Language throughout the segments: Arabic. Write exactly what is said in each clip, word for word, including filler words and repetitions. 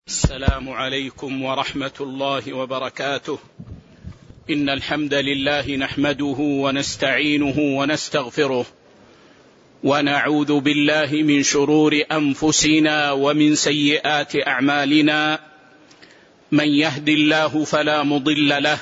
السلام عليكم ورحمة الله وبركاته. إن الحمد لله نحمده ونستعينه ونستغفره ونعوذ بالله من شرور أنفسنا ومن سيئات أعمالنا. من يهد الله فلا مضل له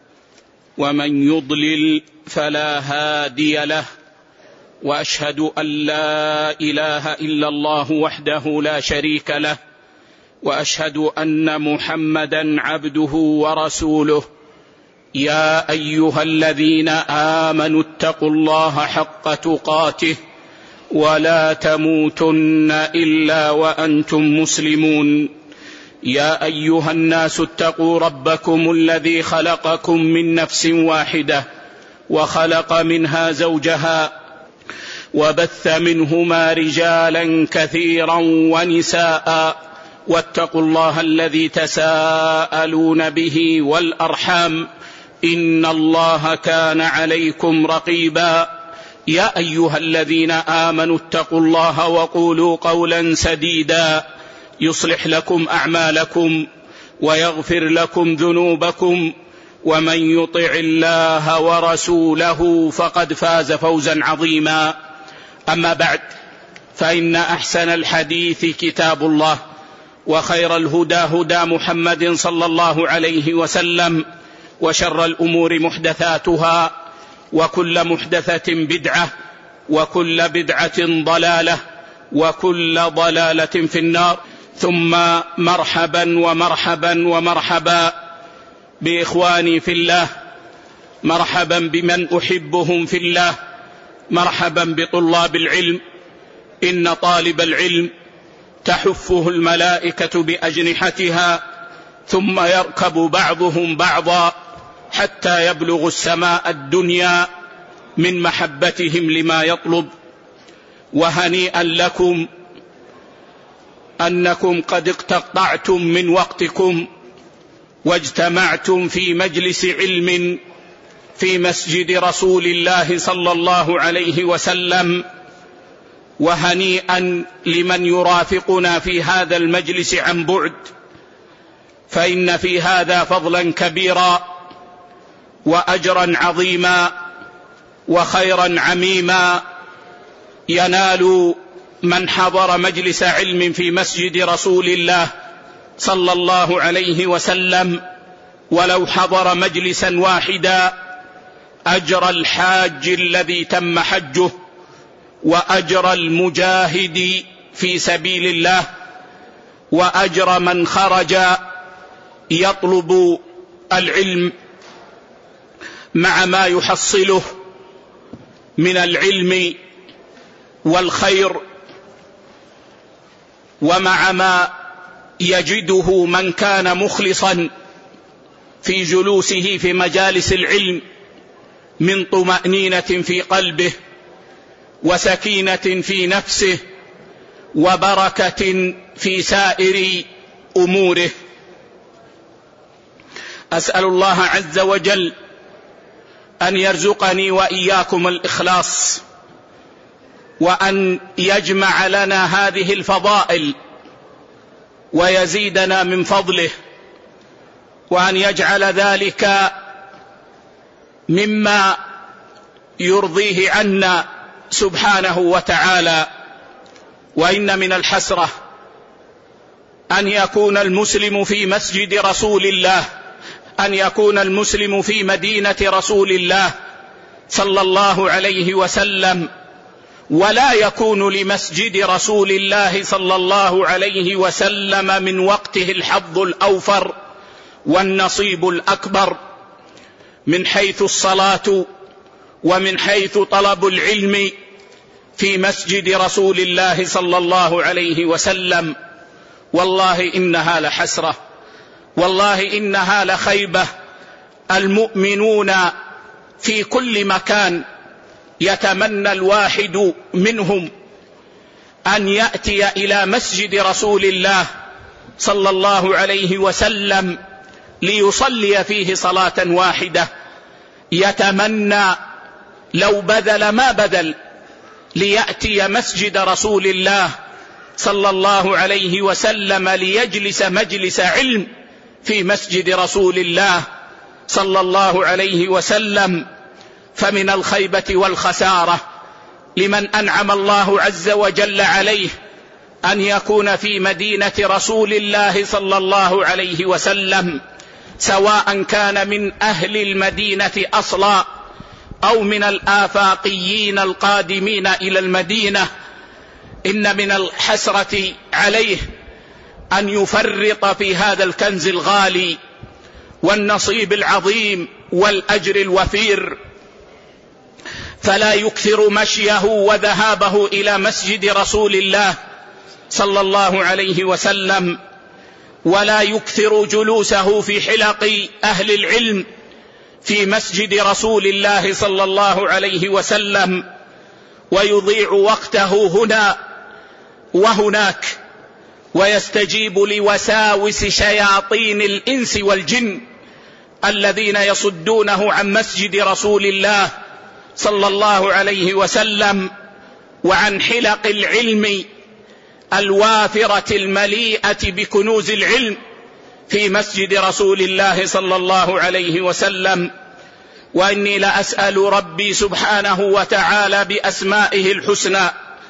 ومن يضلل فلا هادي له، وأشهد أن لا إله إلا الله وحده لا شريك له، وأشهد أن محمدا عبده ورسوله. يا أيها الذين آمنوا اتقوا الله حق تقاته ولا تموتن إلا وأنتم مسلمون. يا أيها الناس اتقوا ربكم الذي خلقكم من نفس واحدة وخلق منها زوجها وبث منهما رجالا كثيرا ونساء، واتقوا الله الذي تساءلون به والأرحام إن الله كان عليكم رقيبا. يا أيها الذين آمنوا اتقوا الله وقولوا قولا سديدا يصلح لكم أعمالكم ويغفر لكم ذنوبكم، ومن يطع الله ورسوله فقد فاز فوزا عظيما. أما بعد، فإن أحسن الحديث كتاب الله، وخير الهدى هدى محمد صلى الله عليه وسلم، وشر الأمور محدثاتها، وكل محدثة بدعة، وكل بدعة ضلالة، وكل ضلالة في النار. ثم مرحبا ومرحبا ومرحبا بإخواني في الله، مرحبا بمن أحبهم في الله، مرحبا بطلاب العلم. إن طالب العلم تحفه الملائكة بأجنحتها، ثم يركب بعضهم بعضا حتى يبلغ السماء الدنيا من محبتهم لما يطلب. وهنيئا لكم أنكم قد اقتطعتم من وقتكم واجتمعتم في مجلس علم في مسجد رسول الله صلى الله عليه وسلم. وهنيئا لمن يرافقنا في هذا المجلس عن بعد، فإن في هذا فضلا كبيرا وأجرا عظيما وخيرا عميما ينال من حضر مجلس علم في مسجد رسول الله صلى الله عليه وسلم، ولو حضر مجلسا واحدا، أجر الحاج الذي تم حجه، وأجر المجاهد في سبيل الله، وأجر من خرج يطلب العلم مع ما يحصله من العلم والخير، ومع ما يجده من كان مخلصا في جلوسه في مجالس العلم من طمأنينة في قلبه، وسكينة في نفسه، وبركة في سائر أموره. أسأل الله عز وجل أن يرزقني وإياكم الإخلاص، وأن يجمع لنا هذه الفضائل ويزيدنا من فضله، وأن يجعل ذلك مما يرضيه عنا سبحانه وتعالى. وإن من الحسرة أن يكون المسلم في مسجد رسول الله، أن يكون المسلم في مدينة رسول الله صلى الله عليه وسلم، ولا يكون لمسجد رسول الله صلى الله عليه وسلم من وقته الحظ الأوفر والنصيب الأكبر، من حيث الصلاة ومن حيث طلب العلم في مسجد رسول الله صلى الله عليه وسلم. والله إنها لحسرة، والله إنها لخيبة. المؤمنون في كل مكان يتمنى الواحد منهم أن يأتي إلى مسجد رسول الله صلى الله عليه وسلم ليصلي فيه صلاة واحدة. يتمنى لو بذل ما بذل ليأتي مسجد رسول الله صلى الله عليه وسلم ليجلس مجلس علم في مسجد رسول الله صلى الله عليه وسلم، فمن الخيبة والخسارة لمن أنعم الله عز وجل عليه أن يكون في مدينة رسول الله صلى الله عليه وسلم، سواء كان من أهل المدينة أصلا أو من الآفاقيين القادمين إلى المدينة. إن من الحسرة عليه أن يفرط في هذا الكنز الغالي والنصيب العظيم والأجر الوفير، فلا يكثر مشيه وذهابه إلى مسجد رسول الله صلى الله عليه وسلم، ولا يكثر جلوسه في حلق أهل العلم في مسجد رسول الله صلى الله عليه وسلم، ويضيع وقته هنا وهناك، ويستجيب لوساوس شياطين الإنس والجن الذين يصدونه عن مسجد رسول الله صلى الله عليه وسلم وعن حلق العلم الوافرة المليئة بكنوز العلم في مسجد رسول الله صلى الله عليه وسلم. وإني لأسأل ربي سبحانه وتعالى بأسمائه الحسنى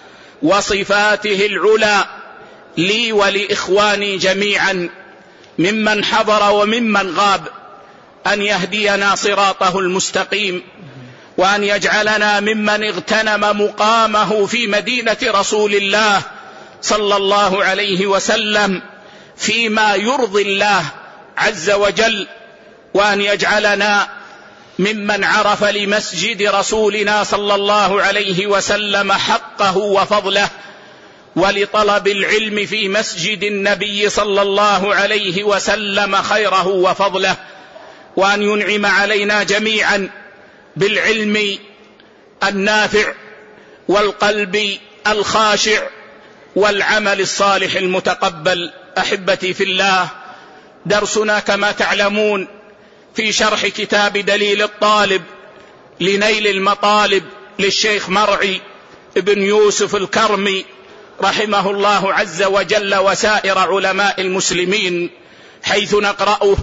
وصفاته العلى لي ولإخواني جميعا ممن حضر وممن غاب أن يهدينا صراطه المستقيم، وأن يجعلنا ممن اغتنم مقامه في مدينة رسول الله صلى الله عليه وسلم فيما يرضي الله عز وجل، وأن يجعلنا ممن عرف لمسجد رسولنا صلى الله عليه وسلم حقه وفضله، ولطلب العلم في مسجد النبي صلى الله عليه وسلم خيره وفضله، وأن ينعم علينا جميعا بالعلم النافع والقلب الخاشع والعمل الصالح المتقبل. أحبتي في الله، درسنا كما تعلمون في شرح كتاب دليل الطالب لنيل المطالب للشيخ مرعي ابن يوسف الكرمي رحمه الله عز وجل وسائر علماء المسلمين، حيث نقرأه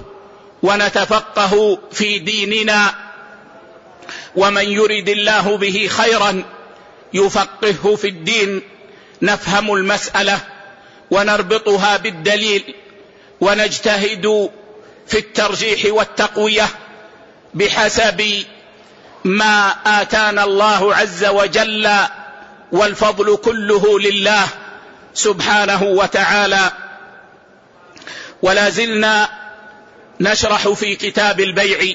ونتفقه في ديننا، ومن يرد الله به خيرا يفقهه في الدين. نفهم المسألة ونربطها بالدليل، ونجتهد في الترجيح والتقوية بحسب ما آتانا الله عز وجل، والفضل كله لله سبحانه وتعالى. ولا زلنا نشرح في كتاب البيع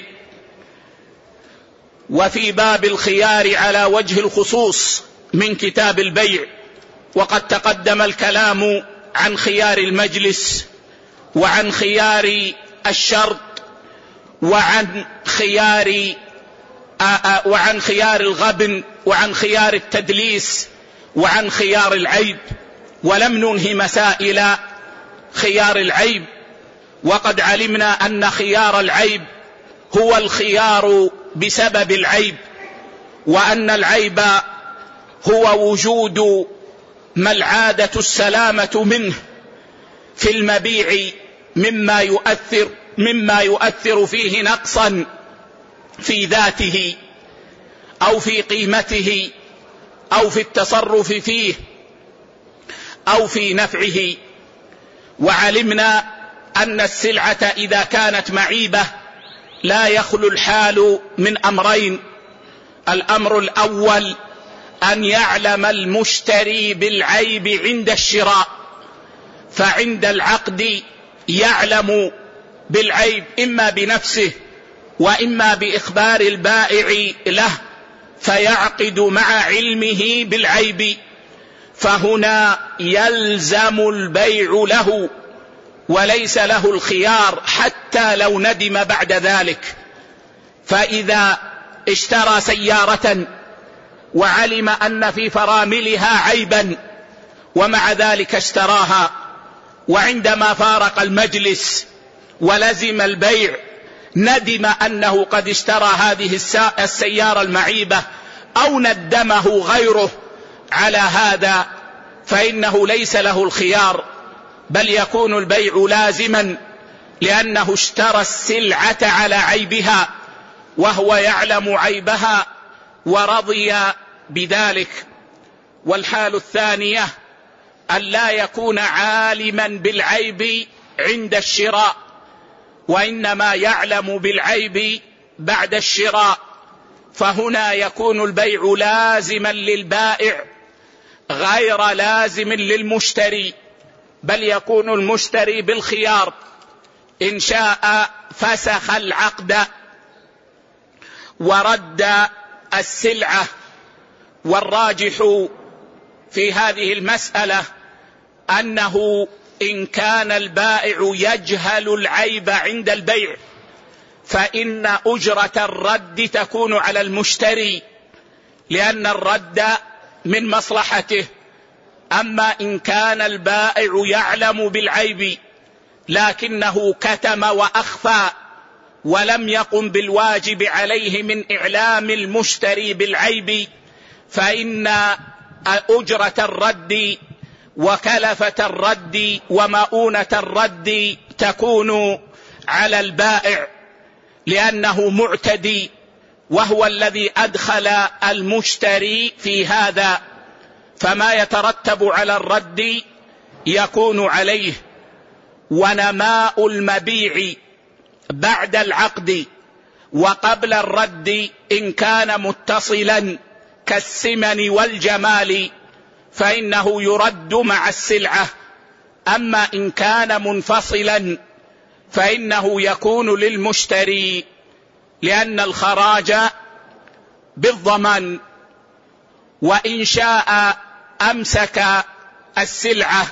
وفي باب الخيار على وجه الخصوص من كتاب البيع، وقد تقدم الكلام عن خيار المجلس وعن خيار الشرط وعن خيار وعن خيار الغبن وعن خيار التدليس وعن خيار العيب، ولم ننهي مسائل خيار العيب. وقد علمنا أن خيار العيب هو الخيار بسبب العيب، وأن العيب هو وجود ما العادة السلامة منه في المبيع مما يؤثر مما يؤثر فيه نقصا في ذاته أو في قيمته أو في التصرف فيه أو في نفعه. وعلمنا أن السلعة إذا كانت معيبة لا يخلو الحال من أمرين: الأمر الأول أن يعلم المشتري بالعيب عند الشراء، فعند العقد يعلم بالعيب إما بنفسه وإما بإخبار البائع له، فيعقد مع علمه بالعيب، فهنا يلزم البيع له وليس له الخيار حتى لو ندم بعد ذلك. فإذا اشترى سيارة وعلم أن في فراملها عيبا ومع ذلك اشتراها، وعندما فارق المجلس ولزم البيع ندم أنه قد اشترى هذه السيارة المعيبة أو ندمه غيره على هذا، فإنه ليس له الخيار، بل يكون البيع لازما، لأنه اشترى السلعة على عيبها وهو يعلم عيبها ورضي بذلك. والحال الثانية أن لا يكون عالما بالعيب عند الشراء، وإنما يعلم بالعيب بعد الشراء، فهنا يكون البيع لازما للبائع غير لازم للمشتري، بل يكون المشتري بالخيار، إن شاء فسخ العقد ورد السلعة. والراجح في هذه المسألة أنه إن كان البائع يجهل العيب عند البيع فإن أجرة الرد تكون على المشتري، لأن الرد من مصلحته. أما إن كان البائع يعلم بالعيب لكنه كتم وأخفى ولم يقم بالواجب عليه من إعلام المشتري بالعيب، فإن أجرة الرد وكلفة الرد ومؤونة الرد تكون على البائع، لأنه معتدي وهو الذي أدخل المشتري في هذا، فما يترتب على الرد يكون عليه. ونماء المبيع بعد العقد وقبل الرد إن كان متصلا كالسمن والجمال فإنه يرد مع السلعة، أما إن كان منفصلا فإنه يكون للمشتري، لأن الخراج بالضمان، وإن شاء أمسك السلعة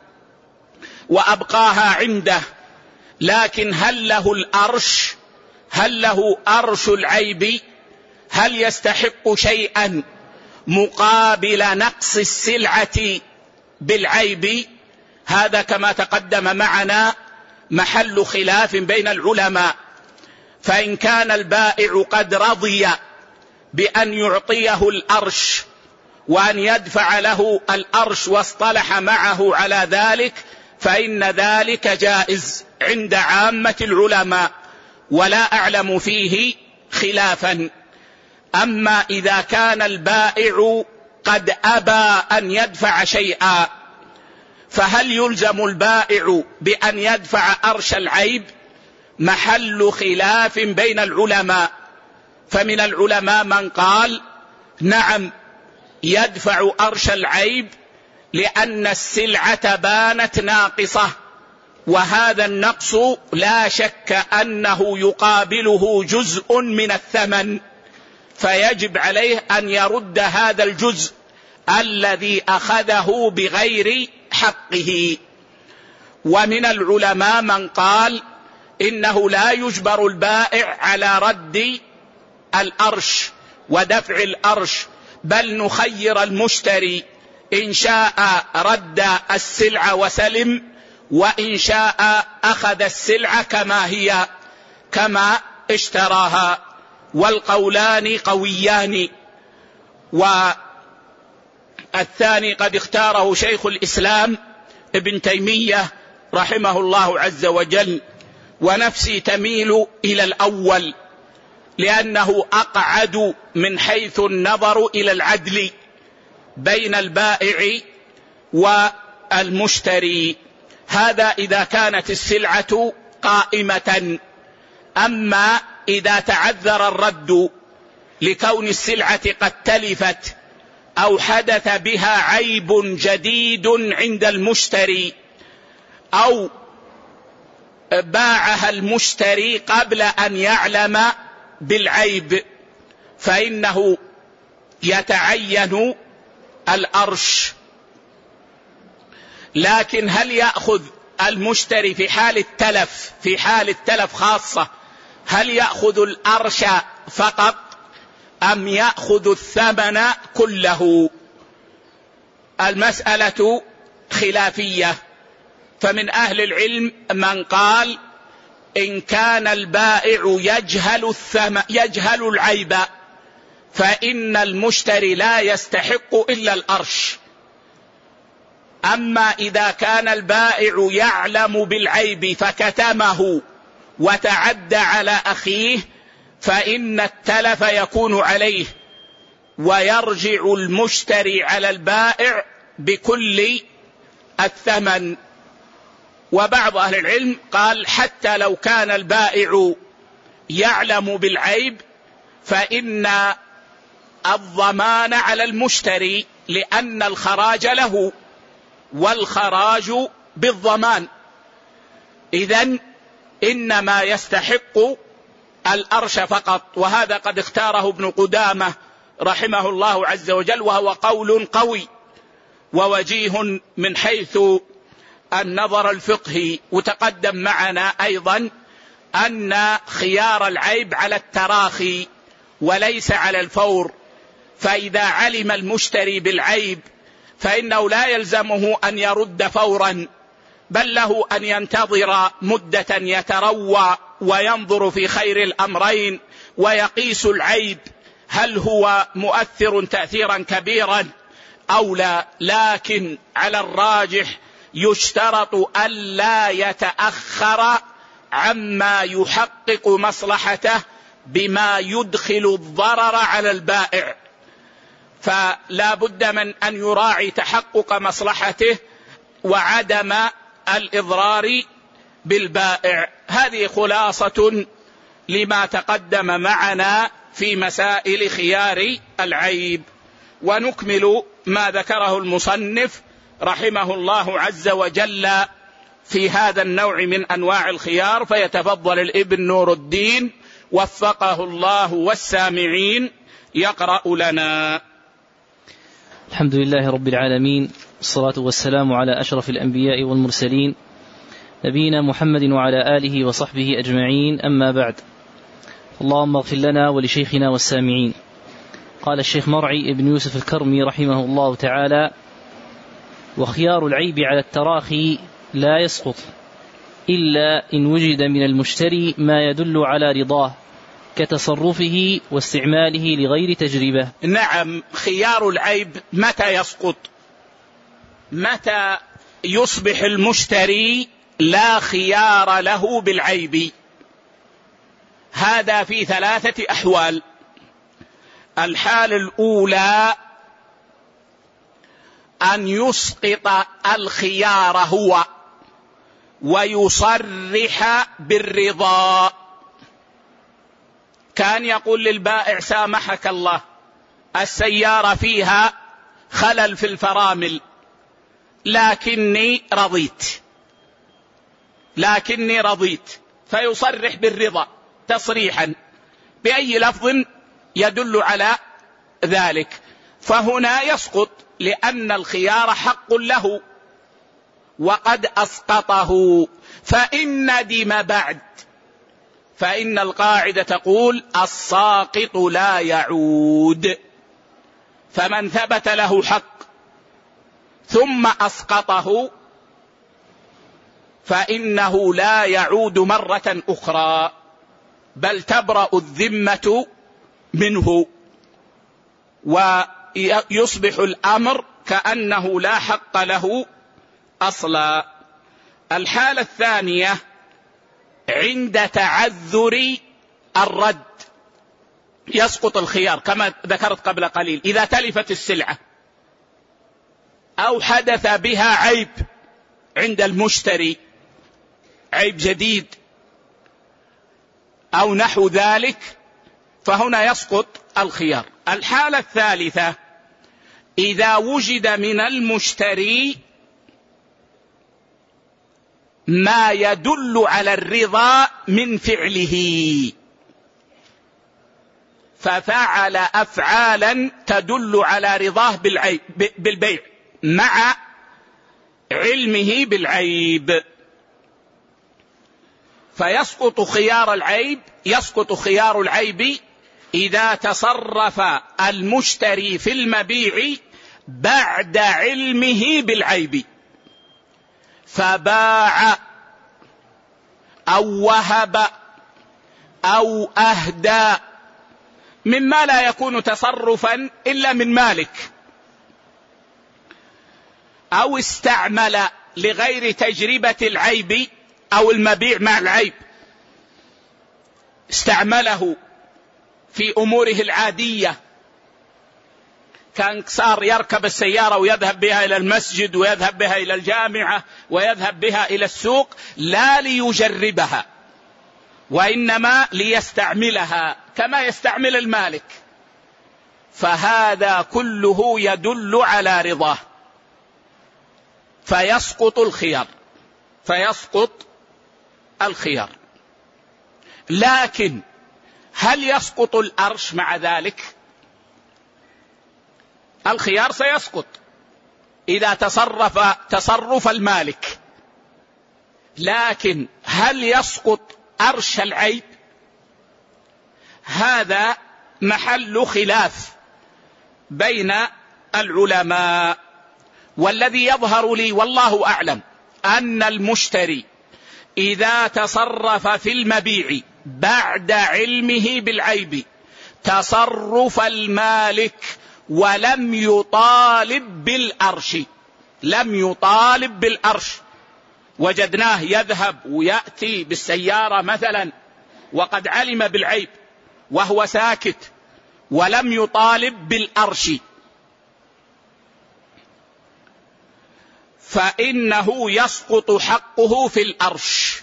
وأبقاها عنده. لكن هل له الأرش؟ هل له أرش العيب؟ هل يستحق شيئا مقابل نقص السلعة بالعيب؟ هذا كما تقدم معنا محل خلاف بين العلماء. فإن كان البائع قد رضي بأن يعطيه الأرش وأن يدفع له الأرش واصطلح معه على ذلك فإن ذلك جائز عند عامة العلماء، ولا أعلم فيه خلافا. أما إذا كان البائع قد أبى أن يدفع شيئا فهل يلزم البائع بأن يدفع أرش العيب؟ محل خلاف بين العلماء. فمن العلماء من قال نعم يدفع أرش العيب لأن السلعة بانت ناقصة، وهذا النقص لا شك أنه يقابله جزء من الثمن، فيجب عليه أن يرد هذا الجزء الذي أخذه بغير حقه. ومن العلماء من قال إنه لا يجبر البائع على رد الأرش ودفع الأرش، بل نخير المشتري إن شاء رد السلعة وسلم، وإن شاء أخذ السلعة كما هي كما اشتراها، والقولان قويان. والثاني قد اختاره شيخ الإسلام ابن تيمية رحمه الله عز وجل، ونفسي تميل إلى الأول لأنه أقعد من حيث النظر إلى العدل بين البائع والمشتري. هذا إذا كانت السلعة قائمة. أما إذا تعذر الرد لكون السلعة قد تلفت أو حدث بها عيب جديد عند المشتري، أو باعها المشتري قبل أن يعلم بالعيب، فإنه يتعين الأرش. لكن هل يأخذ المشتري في حال التلف، في حال التلف خاصة، هل يأخذ الأرش فقط أم يأخذ الثمن كله؟ المسألة خلافية. فمن أهل العلم من قال إن كان البائع يجهل الثمن يجهل العيب فإن المشتري لا يستحق إلا الأرش، أما إذا كان البائع يعلم بالعيب فكتمه وتعدى على أخيه فإن التلف يكون عليه، ويرجع المشتري على البائع بكل الثمن. وبعض أهل العلم قال حتى لو كان البائع يعلم بالعيب فإن الضمان على المشتري، لأن الخراج له والخراج بالضمان، إذن إنما يستحق الأرش فقط. وهذا قد اختاره ابن قدامة رحمه الله عز وجل، وهو قول قوي ووجيه من حيث النظر الفقهي. وتقدم معنا أيضا أن خيار العيب على التراخي وليس على الفور، فإذا علم المشتري بالعيب فإنه لا يلزمه أن يرد فورا، بل له أن ينتظر مدة يتروى وينظر في خير الأمرين ويقيس العيب هل هو مؤثر تأثيرا كبيرا أو لا. لكن على الراجح يشترط ألا يتأخر عما يحقق مصلحته بما يدخل الضرر على البائع، فلا بد من أن يراعي تحقق مصلحته وعدم الإضرار بالبائع. هذه خلاصة لما تقدم معنا في مسائل خيار العيب. ونكمل ما ذكره المصنف رحمه الله عز وجل في هذا النوع من أنواع الخيار، فيتفضل الابن نور الدين وفقه الله والسامعين يقرأ لنا. الحمد لله رب العالمين، الصلاة والسلام على أشرف الأنبياء والمرسلين نبينا محمد وعلى آله وصحبه أجمعين، أما بعد. اللهم اغفر لنا ولشيخنا والسامعين. قال الشيخ مرعي ابن يوسف الكرمي رحمه الله تعالى: وخيار العيب على التراخي لا يسقط إلا إن وجد من المشتري ما يدل على رضاه كتصرفه واستعماله لغير تجربة. نعم، خيار العيب متى يسقط؟ متى يصبح المشتري لا خيار له بالعيب؟ هذا في ثلاثة أحوال. الحال الأولى أن يسقط الخيار هو ويصرح بالرضا، كان يقول للبائع: سامحك الله، السيارة فيها خلل في الفرامل لكني رضيت لكني رضيت فيصرح بالرضا تصريحا بأي لفظ يدل على ذلك، فهنا يسقط لأن الخيار حق له وقد أسقطه. فإن ندم بعد، فإن القاعدة تقول: الساقط لا يعود. فمن ثبت له حق ثم أسقطه فإنه لا يعود مرة أخرى، بل تبرأ الذمة منه ويصبح الأمر كأنه لا حق له أصلا. الحالة الثانية عند تعذر الرد يسقط الخيار كما ذكرت قبل قليل. إذا تلفت السلعة أو حدث بها عيب عند المشتري، عيب جديد أو نحو ذلك، فهنا يسقط الخيار. الحالة الثالثة إذا وجد من المشتري ما يدل على الرضا من فعله، ففعل أفعالا تدل على رضاه بالبيع مع علمه بالعيب، فيسقط خيار العيب. يسقط خيار العيب إذا تصرف المشتري في المبيع بعد علمه بالعيب، فباع أو وهب أو أهدى مما لا يكون تصرفا إلا من مالك، أو استعمل لغير تجربة العيب أو المبيع مع العيب، استعمله في أموره العادية، كان صار يركب السيارة ويذهب بها إلى المسجد ويذهب بها إلى الجامعة ويذهب بها إلى السوق، لا ليجربها وإنما ليستعملها كما يستعمل المالك، فهذا كله يدل على رضاه، فيسقط الخيار فيسقط الخيار. لكن هل يسقط الأرش مع ذلك؟ الخيار سيسقط إذا تصرف تصرف المالك، لكن هل يسقط أرش العيب؟ هذا محل خلاف بين العلماء، والذي يظهر لي والله أعلم أن المشتري إذا تصرف في المبيع بعد علمه بالعيب تصرف المالك ولم يطالب بالأرش، لم يطالب بالأرش، وجدناه يذهب ويأتي بالسيارة مثلا وقد علم بالعيب وهو ساكت ولم يطالب بالأرش، فإنه يسقط حقه في الأرش،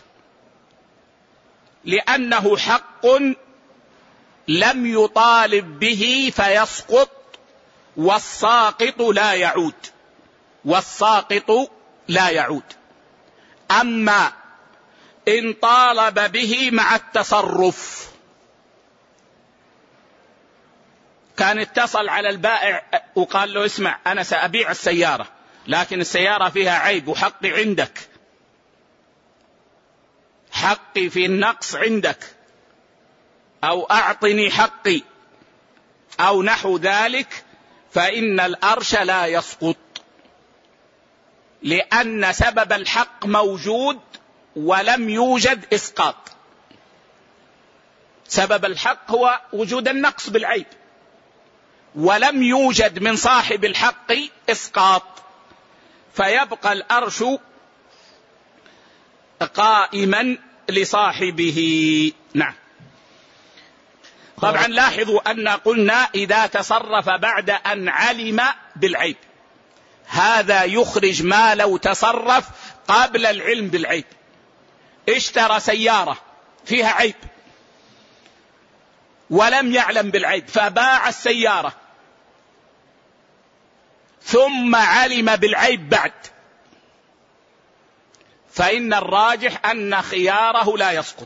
لأنه حق لم يطالب به فيسقط، والساقط لا يعود والساقط لا يعود. أما إن طالب به مع التصرف، كان اتصل على البائع وقال له اسمع أنا سأبيع السيارة لكن السيارة فيها عيب وحقي عندك، حقي في النقص عندك، أو أعطني حقي أو نحو ذلك، فإن الأرش لا يسقط، لأن سبب الحق موجود ولم يوجد إسقاط. سبب الحق هو وجود النقص بالعيب، ولم يوجد من صاحب الحق إسقاط، فيبقى الأرش قائما لصاحبه. نعم. طبعا لاحظوا أن قلنا إذا تصرف بعد أن علم بالعيب، هذا يخرج ما لو تصرف قبل العلم بالعيب. اشترى سيارة فيها عيب ولم يعلم بالعيب فباع السيارة ثم علم بالعيب بعد، فإن الراجح أن خياره لا يسقط،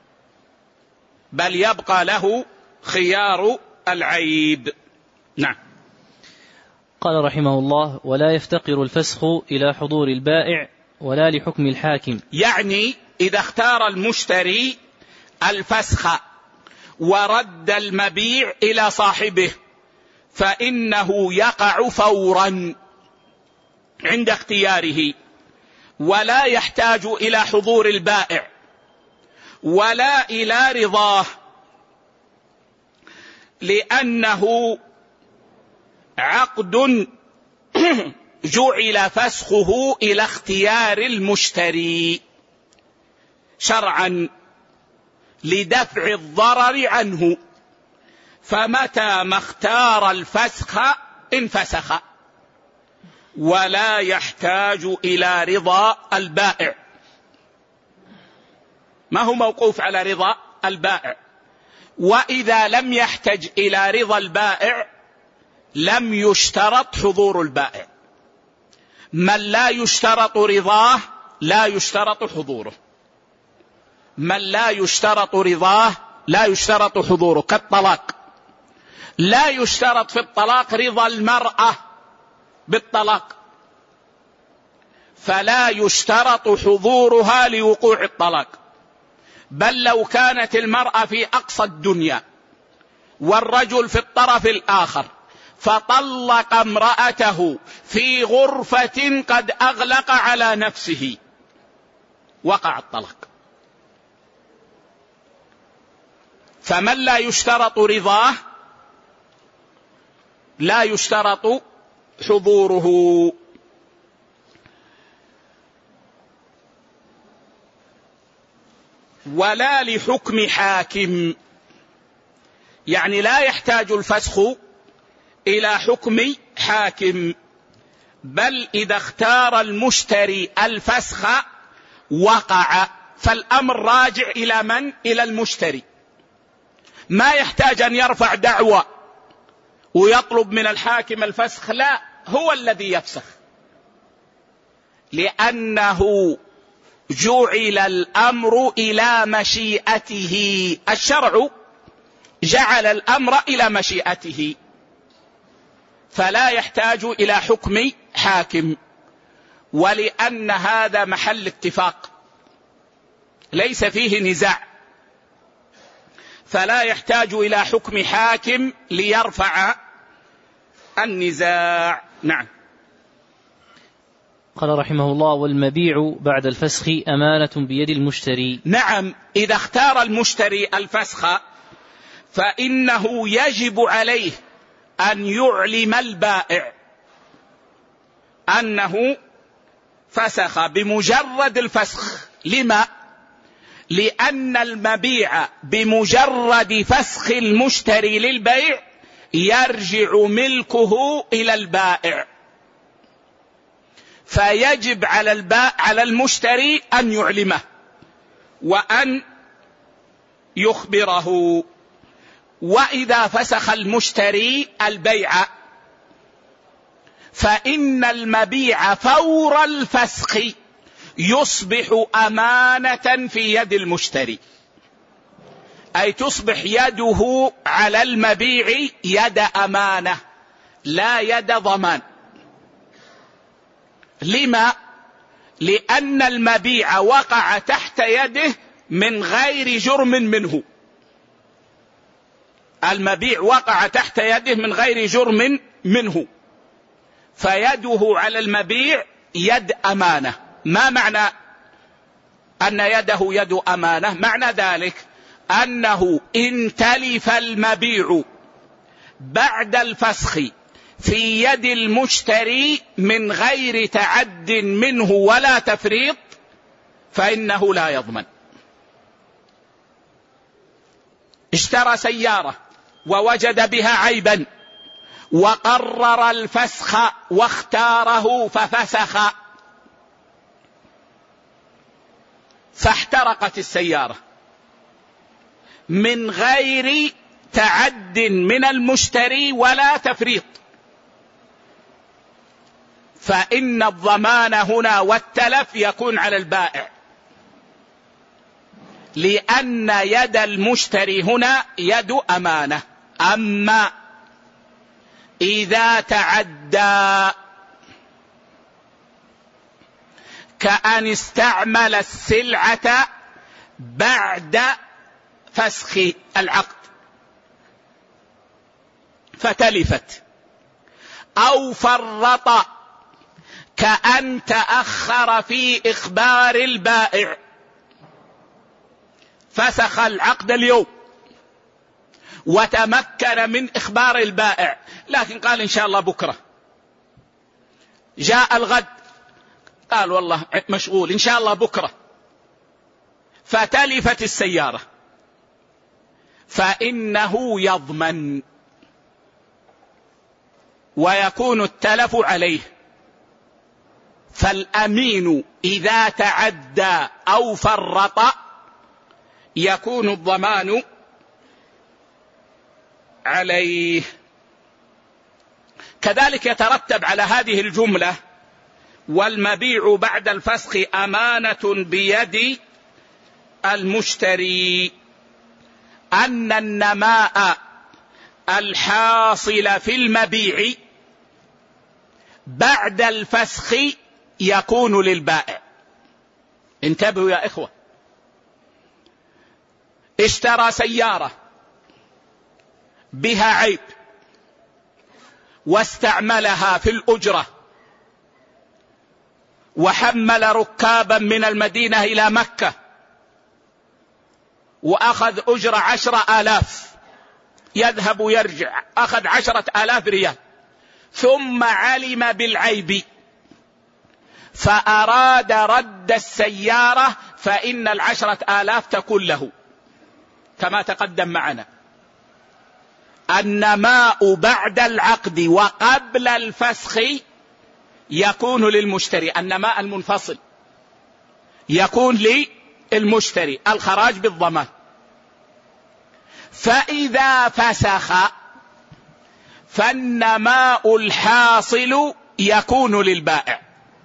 بل يبقى له خيار العيب. نعم. قال رحمه الله: ولا يفتقر الفسخ إلى حضور البائع ولا لحكم الحاكم. يعني إذا اختار المشتري الفسخ ورد المبيع إلى صاحبه فإنه يقع فورا عند اختياره، ولا يحتاج إلى حضور البائع ولا إلى رضاه، لأنه عقد جعل فسخه إلى اختيار المشتري شرعا لدفع الضرر عنه، فمتى ما اختار الفسخ انفسخ، ولا يحتاج إلى رضا البائع. ما هو موقوف على رضا البائع، وإذا لم يحتج إلى رضا البائع لم يشترط حضور البائع. من لا يشترط رضاه لا يشترط حضوره، من لا يشترط رضاه لا يشترط حضوره، كالطلاق. لا يشترط في الطلاق رضا المرأة بالطلاق، فلا يشترط حضورها لوقوع الطلاق، بل لو كانت المرأة في أقصى الدنيا والرجل في الطرف الآخر فطلق امرأته في غرفة قد أغلق على نفسه وقع الطلاق. فمن لا يشترط رضاه لا يشترط حضوره. ولا لحكم حاكم، يعني لا يحتاج الفسخ إلى حكم حاكم، بل إذا اختار المشتري الفسخ وقع، فالأمر راجع إلى من؟ إلى المشتري، ما يحتاج أن يرفع دعوى ويطلب من الحاكم الفسخ، لا، هو الذي يفسخ، لأنه جعل الأمر إلى مشيئته، الشرع جعل الأمر إلى مشيئته، فلا يحتاج إلى حكم حاكم. ولأن هذا محل اتفاق ليس فيه نزاع، فلا يحتاج إلى حكم حاكم ليرفع النزاع. نعم. قال رحمه الله: والمبيع بعد الفسخ أمانة بيد المشتري. نعم، إذا اختار المشتري الفسخ فإنه يجب عليه أن يعلم البائع أنه فسخ بمجرد الفسخ. لما؟ لأن المبيع بمجرد فسخ المشتري للبيع يرجع ملكه إلى البائع، فيجب على البائع على المشتري أن يعلمه وأن يخبره. وإذا فسخ المشتري البيع فإن المبيع فور الفسخ يصبح أمانة في يد المشتري، أي تصبح يده على المبيع يد أمانة لا يد ضمان. لما؟ لأن المبيع وقع تحت يده من غير جرم منه، المبيع وقع تحت يده من غير جرم منه، فيده على المبيع يد أمانة. ما معنى أن يده يد أمانة؟ معنى ذلك أنه إن تلف المبيع بعد الفسخ في يد المشتري من غير تعد منه ولا تفريط فإنه لا يضمن. اشترى سيارة ووجد بها عيبا وقرر الفسخ واختاره ففسخ، فاحترقت السيارة من غير تعد من المشتري ولا تفريط، فإن الضمان هنا والتلف يكون على البائع، لأن يد المشتري هنا يد أمانة. أما إذا تعدى كأن استعمل السلعة بعد فسخ العقد فتلفت، أو فرط كأن تأخر في إخبار البائع، فسخ العقد اليوم وتمكن من إخبار البائع، لكن قال إن شاء الله بكرة، جاء الغد قال والله مشغول إن شاء الله بكرة، فتلفت السيارة، فإنه يضمن ويكون التلف عليه. فالأمين إذا تعدى أو فرط يكون الضمان عليه. كذلك يترتب على هذه الجملة والمبيع بعد الفسخ أمانة بيد المشتري أن النماء الحاصل في المبيع بعد الفسخ يكون للبائع. انتبهوا يا إخوة، اشترى سيارة بها عيب واستعملها في الأجرة وحمل ركابا من المدينة إلى مكة وأخذ أجرة عشرة آلاف، يذهب ويرجع، أخذ عشرة آلاف ريال، ثم علم بالعيب فأراد رد السيارة فإن العشرة آلاف تكون له كما تقدم معنا. النماء بعد العقد وقبل الفسخ يكون للمشتري، النماء المنفصل يكون للمشتري، الخراج بالضمان. فإذا فسخ فالنماء الحاصل يكون للبائع.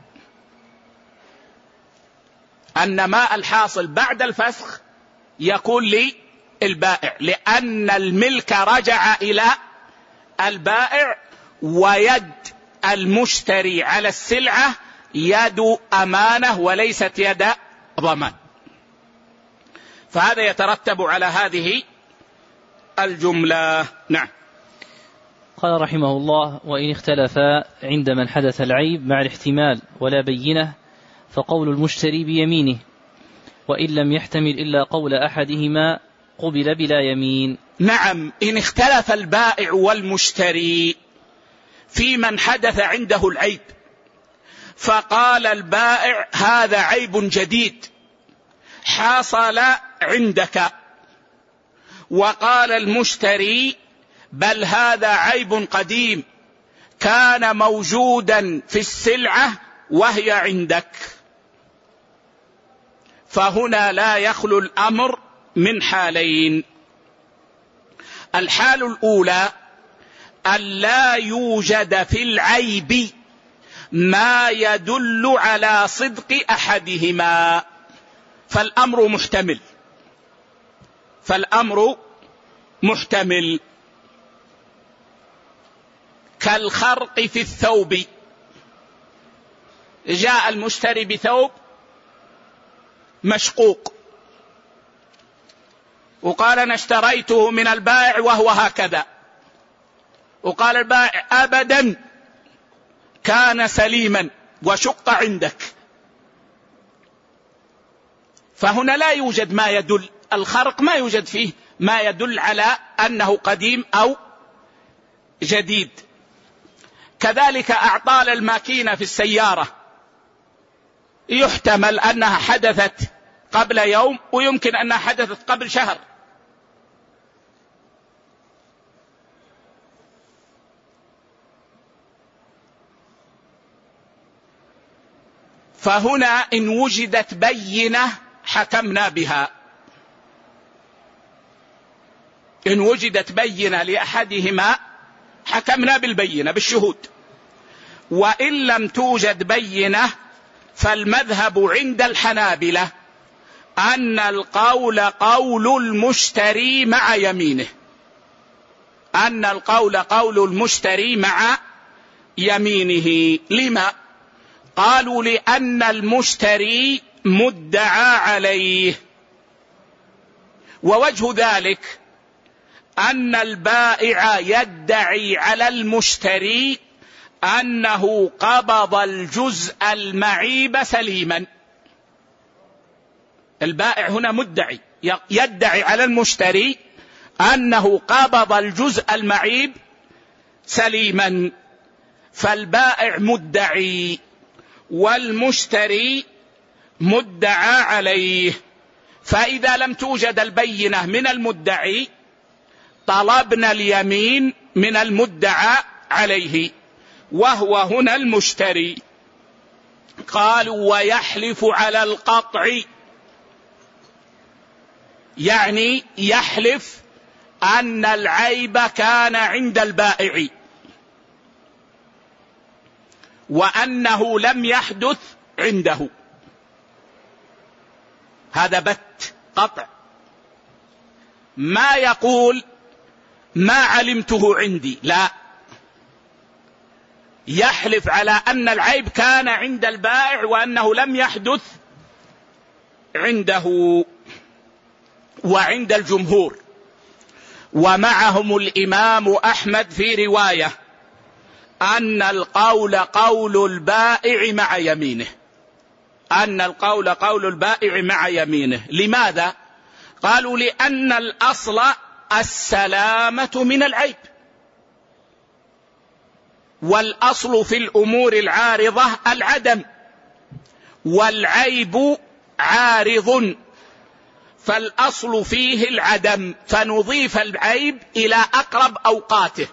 النماء الحاصل بعد الفسخ يكون للبائع، لأن الملك رجع إلى البائع، ويد المشتري على السلعة يد أمانة وليست يد ضمان. فهذا يترتب على هذه الجملة. نعم. قال رحمه الله: وإن اختلفا عند من حدث العيب مع الاحتمال ولا بينة فقول المشتري بيمينه، وإن لم يحتمل إلا قول أحدهما قبل بلا يمين. نعم، إن اختلف البائع والمشتري في من حدث عنده العيب، فقال البائع هذا عيب جديد حصل عندك، وقال المشتري بل هذا عيب قديم كان موجودا في السلعة وهي عندك، فهنا لا يخلو الأمر من حالين. الحال الأولى أن لا يوجد في العيب ما يدل على صدق أحدهما، فالأمر محتمل فالأمر محتمل كالخرق في الثوب. جاء المشتري بثوب مشقوق وقال أنا اشتريته من البائع وهو هكذا، وقال البائع أبدا كان سليما وشق عندك، فهنا لا يوجد ما يدل، الخرق ما يوجد فيه ما يدل على أنه قديم أو جديد. كذلك أعطال الماكينة في السيارة يحتمل أنها حدثت قبل يوم ويمكن أنها حدثت قبل شهر، فهنا إن وجدت بينة حكمنا بها، إن وجدت بينة لأحدهما حكمنا بالبينة بالشهود، وإن لم توجد بينة فالمذهب عند الحنابلة أن القول قول المشتري مع يمينه، أن القول قول المشتري مع يمينه. لما؟ قالوا لأن المشتري مدعى عليه، ووجه ذلك أن البائع يدعي على المشتري أنه قبض الجزء المعيب سليما. البائع هنا مدعي يدعي على المشتري أنه قبض الجزء المعيب سليما، فالبائع مدعي والمشتري مدعى عليه. فإذا لم توجد البينة من المدعي طلبنا اليمين من المدعى عليه، وهو هنا المشتري. قالوا ويحلف على القطع، يعني يحلف أن العيب كان عند البائع وأنه لم يحدث عنده، هذا بت قطع. ما يقول ما علمته عندي، لا، يحلف على أن العيب كان عند البائع وأنه لم يحدث عنده. وعند الجمهور ومعهم الإمام أحمد في رواية أن القول قول البائع مع يمينه، أن القول قول البائع مع يمينه. لماذا؟ قالوا لأن الأصل السلامة من العيب، والأصل في الأمور العارضة العدم، والعيب عارض فالأصل فيه العدم، فنضيف العيب إلى أقرب أوقاته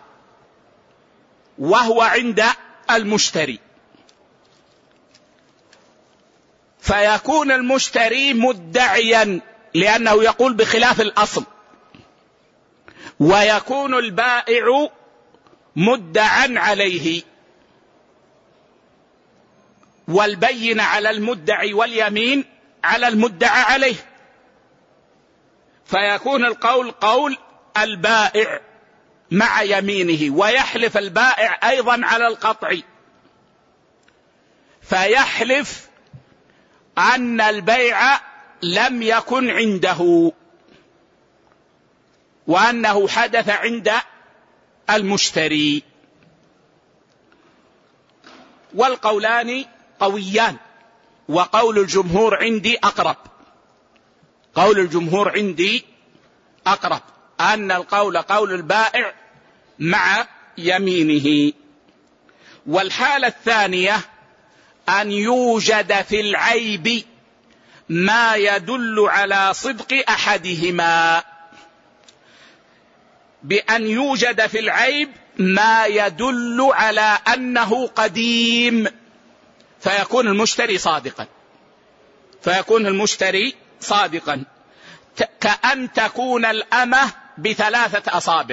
وهو عند المشتري، فيكون المشتري مدعيا لأنه يقول بخلاف الأصل، ويكون البائع مدعا عليه، والبينة على المدعي واليمين على المدعى عليه، فيكون القول قول البائع مع يمينه، ويحلف البائع أيضا على القطع، فيحلف أن البيع لم يكن عنده وأنه حدث عند المشتري. والقولان قويان، وقول الجمهور عندي أقرب، قول الجمهور عندي أقرب أن القول قول البائع مع يمينه. والحالة الثانية أن يوجد في العيب ما يدل على صدق أحدهما، بأن يوجد في العيب ما يدل على أنه قديم، فيكون المشتري صادقا، فيكون المشتري صادقا كأن تكون الأمة بثلاثة أصابع،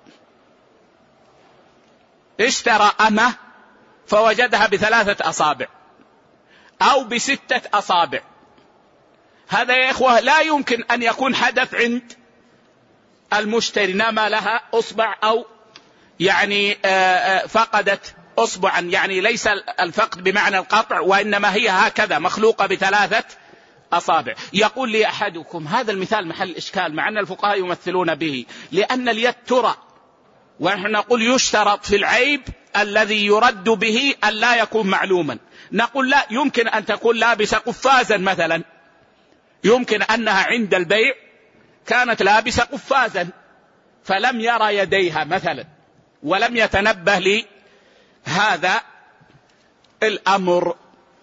اشترى أمة فوجدها بثلاثة أصابع أو بستة أصابع، هذا يا إخوة لا يمكن أن يكون حدث عند المشتري، نما لها أصبع أو يعني فقدت أصبعا، يعني ليس الفقد بمعنى القطع، وإنما هي هكذا مخلوقة بثلاثة أصابع. يقول لي أحدكم هذا المثال محل إشكال، مع أن الفقهاء يمثلون به، لأن اليد ترى، ونحن نقول يشترط في العيب الذي يرد به أن لا يكون معلوما. نقول لا، يمكن أن تكون لابسة قفازا مثلا، يمكن أنها عند البيع كانت لابسة قفازا فلم يرى يديها مثلا ولم يتنبه لهذا الأمر،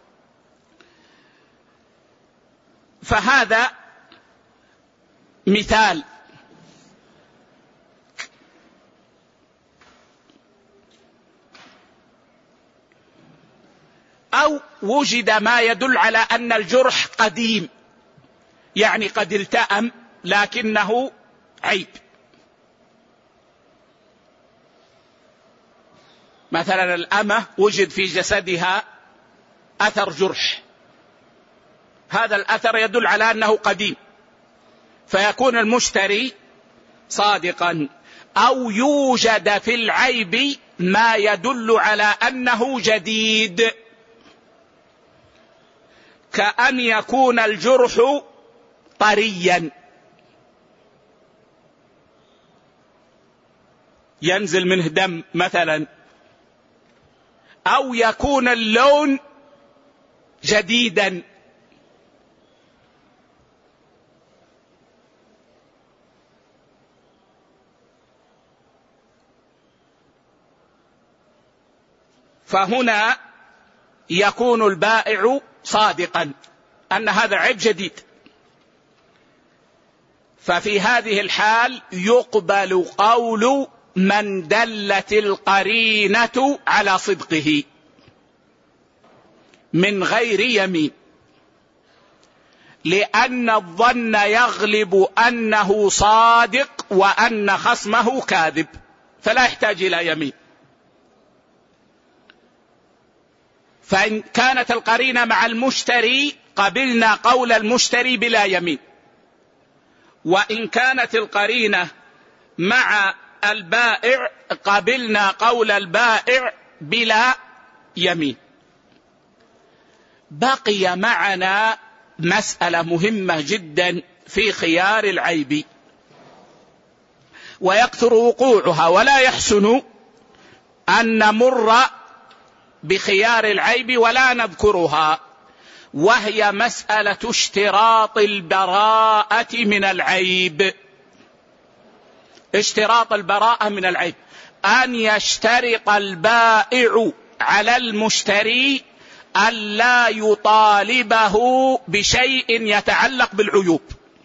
فهذا مثال. أو وجد ما يدل على أن الجرح قديم، يعني قد التأم لكنه عيب، مثلا الأمة وجد في جسدها أثر جرح، هذا الأثر يدل على أنه قديم، فيكون المشتري صادقا. أو يوجد في العيب ما يدل على أنه جديد، كأن يكون الجرح طريا ينزل منه دم مثلا، أو يكون اللون جديدا، فهنا يكون البائع صادقا أن هذا عيب جديد، ففي هذه الحال يقبل قول من دلت القرينة على صدقه من غير يمين، لأن الظن يغلب أنه صادق وأن خصمه كاذب، فلا يحتاج إلى يمين. فإن كانت القرينة مع المشتري قبلنا قول المشتري بلا يمين، وإن كانت القرينة مع البائع قبلنا قول البائع بلا يمين. بقي معنا مسألة مهمة جدا في خيار العيب، ويكثر وقوعها ولا يحسن أن نمر بخيار العيب ولا نذكرها، وهي مسألة اشتراط البراءة من العيب. اشتراط البراءة من العيب أن يشترط البائع على المشتري ألا يطالبه بشيء يتعلق بالعيوب،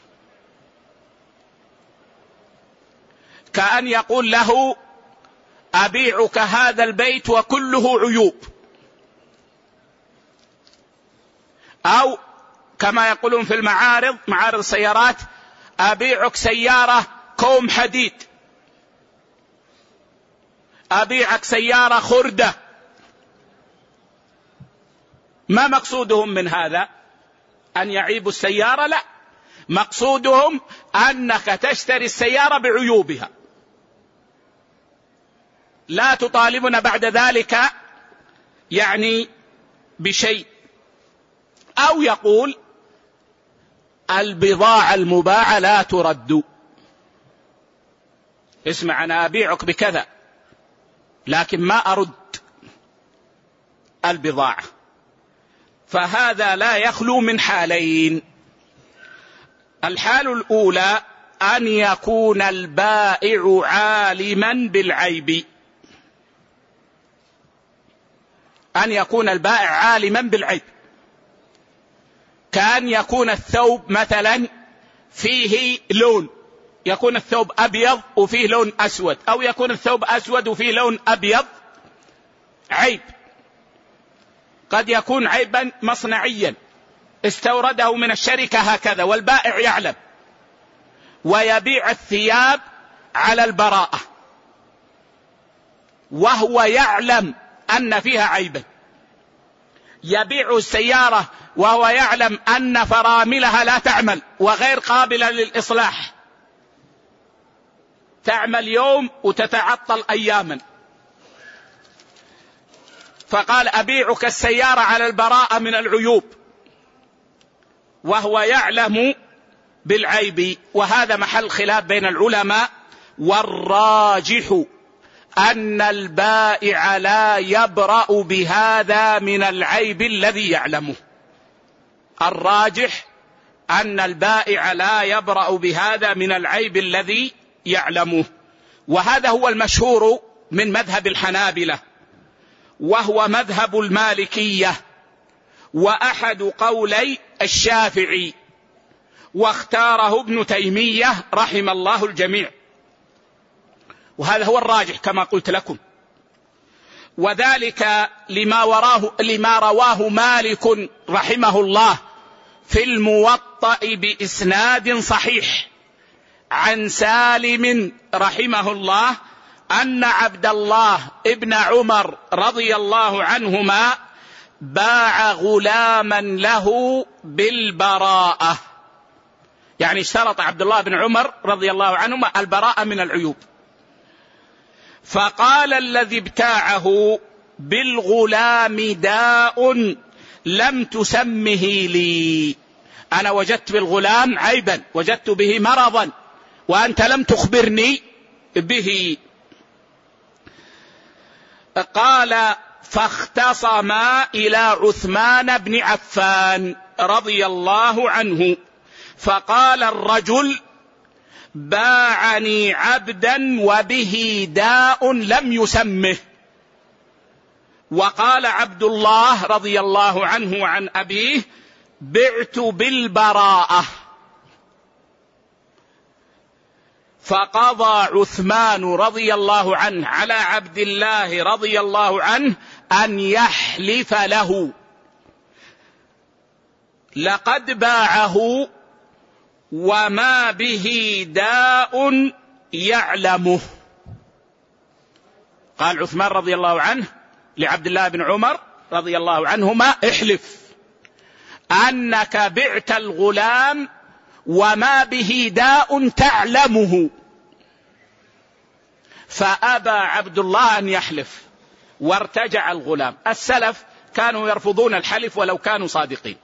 كأن يقول له أبيعك هذا البيت وكله عيوب، أو كما يقولون في المعارض، معارض السيارات، أبيعك سيارة كوم حديد، أبيعك سيارة خردة. ما مقصودهم من هذا؟ أن يعيبوا السيارة؟ لا، مقصودهم أنك تشتري السيارة بعيوبها، لا تطالبنا بعد ذلك يعني بشيء. أو يقول البضاعة المباعة لا ترد، اسمع أنا أبيعك بكذا لكن ما أرد البضاعة. فهذا لا يخلو من حالين. الحال الأولى أن يكون البائع عالما بالعيب، أن يكون البائع عالما بالعيب، كأن يكون الثوب مثلا فيه لون، يكون الثوب أبيض وفيه لون أسود، أو يكون الثوب أسود وفيه لون أبيض، عيب. قد يكون عيبا مصنعيا استورده من الشركة هكذا والبائع يعلم، ويبيع الثياب على البراءة وهو يعلم أن فيها عيبا، يبيع السيارة وهو يعلم أن فراملها لا تعمل وغير قابلة للإصلاح، تعمل يوم وتتعطل أياما، فقال أبيعك السيارة على البراءة من العيوب وهو يعلم بالعيب. وهذا محل خلاف بين العلماء، والراجح أن البائع لا يبرأ بهذا من العيب الذي يعلمه. الراجح أن البائع لا يبرأ بهذا من العيب الذي يعلمه، وهذا هو المشهور من مذهب الحنابلة، وهو مذهب المالكية وأحد قولي الشافعي، واختاره ابن تيمية رحم الله الجميع، وهذا هو الراجح كما قلت لكم. وذلك لما وراه لما رواه مالك رحمه الله في الموطأ بإسناد صحيح عن سالم رحمه الله أن عبد الله ابن عمر رضي الله عنهما باع غلاما له بالبراءة، يعني اشترط عبد الله بن عمر رضي الله عنهما البراءة من العيوب، فقال الذي ابتاعه بالغلام داء لم تسمه لي، أنا وجدت بالغلام عيبا، وجدت به مرضا وأنت لم تخبرني به. قال فاختصما إلى عثمان بن عفان رضي الله عنه، فقال الرجل باعني عبدا وبه داء لم يسمه. وقال عبد الله رضي الله عنه وعن أبيه بعت بالبراءة. فقضى عثمان رضي الله عنه على عبد الله رضي الله عنه أن يحلف له لقد باعه وما به داء يعلمه. قال عثمان رضي الله عنه لعبد الله بن عمر رضي الله عنهما احلف أنك بعت الغلام وما به داء تعلمه. فأبى عبد الله أن يحلف وارتجع الغلام. السلف كانوا يرفضون الحلف ولو كانوا صادقين.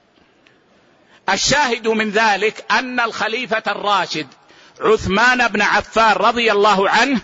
الشاهد من ذلك أن الخليفة الراشد عثمان بن عفان رضي الله عنه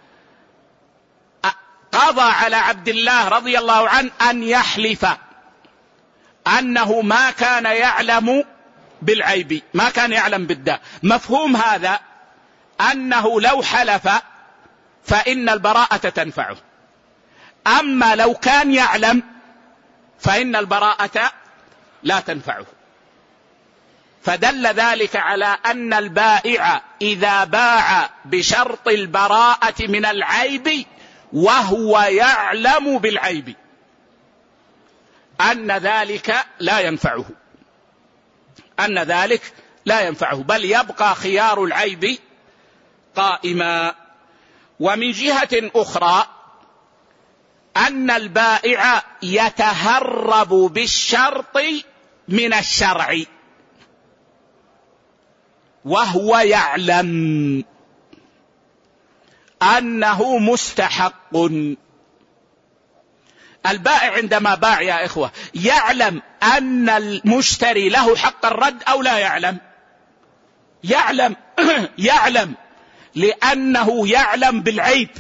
قضى على عبد الله رضي الله عنه أن يحلف أنه ما كان يعلم بالعيب، ما كان يعلم بالداء. مفهوم هذا أنه لو حلف فإن البراءة تنفعه، أما لو كان يعلم فإن البراءة لا تنفعه. فدل ذلك على أن البائع إذا باع بشرط البراءة من العيب وهو يعلم بالعيب أن ذلك لا ينفعه، أن ذلك لا ينفعه، بل يبقى خيار العيب قائما. ومن جهة أخرى أن البائع يتهرب بالشرط من الشرع وهو يعلم أنه مستحق. البائع عندما باع يا إخوة يعلم أن المشتري له حق الرد أو لا يعلم؟ يعلم يعلم لأنه يعلم بالعيب.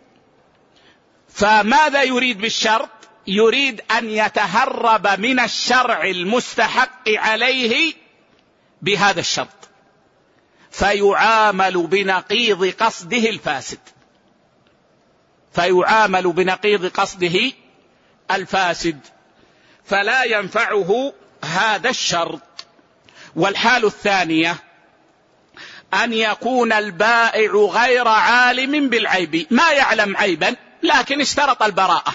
فماذا يريد بالشرط؟ يريد أن يتهرب من الشرع المستحق عليه بهذا الشرط، فيعامل بنقيض قصده الفاسد، فيعامل بنقيض قصده الفاسد، فلا ينفعه هذا الشرط. والحال الثانية أن يكون البائع غير عالم بالعيب، ما يعلم عيبا لكن اشترط البراءة،